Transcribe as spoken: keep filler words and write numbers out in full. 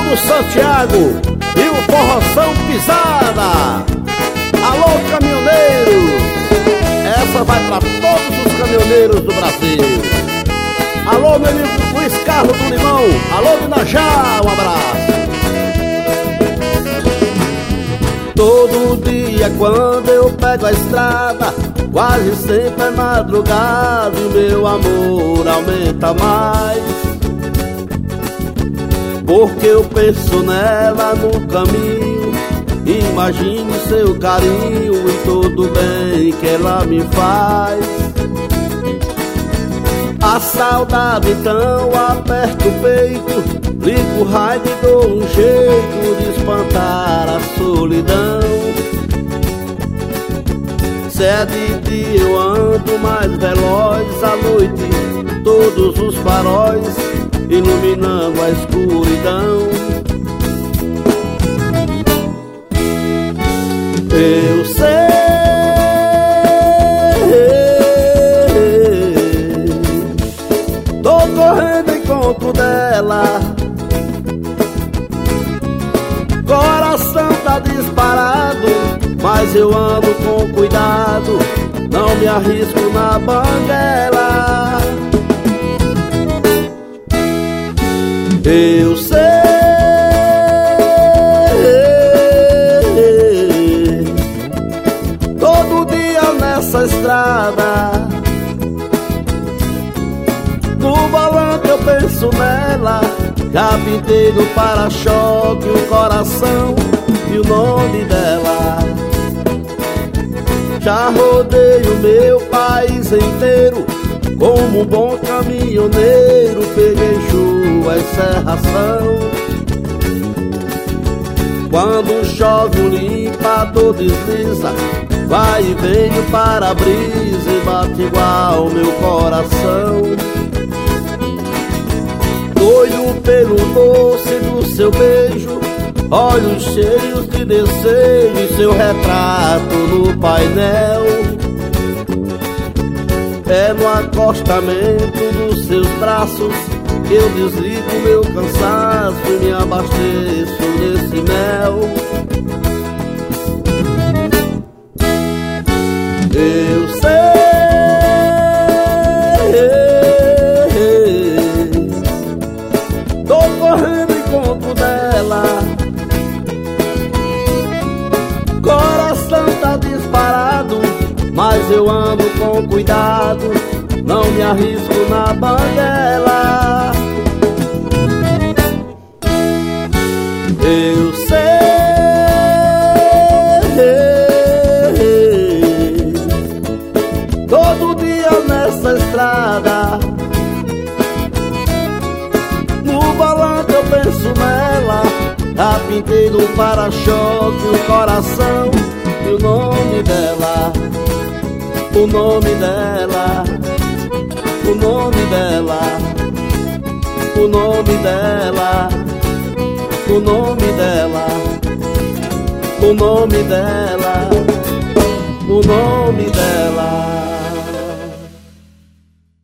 Fernando Santiago e o Forroção Pisada. Alô, caminhoneiros, essa vai para todos os caminhoneiros do Brasil. Alô, meu amigo Luiz Carlos do Limão. Alô, Minajá, um abraço. Todo dia quando eu pego a estrada, quase sempre é madrugada e meu amor aumenta mais, porque eu penso nela no caminho, imagine seu carinho e todo bem que ela me faz. A saudade então aperta o peito, ligo o rádio e dou um jeito de espantar a solidão. Se é de dia eu ando mais veloz, à noite todos os faróis iluminando a escuridão. Eu sei, tô correndo em encontro dela, coração tá disparado, mas eu ando com cuidado, não me arrisco na banguela. Eu sei, todo dia nessa estrada, no volante eu penso nela, já pintei no para-choque o coração e o nome dela. Já rodei o meu país inteiro, como um bom caminhoneiro, peguei chuva e serração. Quando chove o limpador desliza, vai e vem o para-brisa e bate igual meu coração. Doido pelo doce do seu beijo, olhos cheios de desejo e seu retrato no painel. É no acostamento dos seus braços que eu desligo meu cansaço e me abasteço desse mel. Eu sei, tô correndo em encontro dela, coração tá disparado, mas eu ando com cuidado, não me arrisco na banguela. Eu sei, todo dia nessa estrada, no volante eu penso nela, já pintei no para-choque o coração e o nome dela. O nome dela, o nome dela, o nome dela, o nome dela, o nome dela, o nome dela.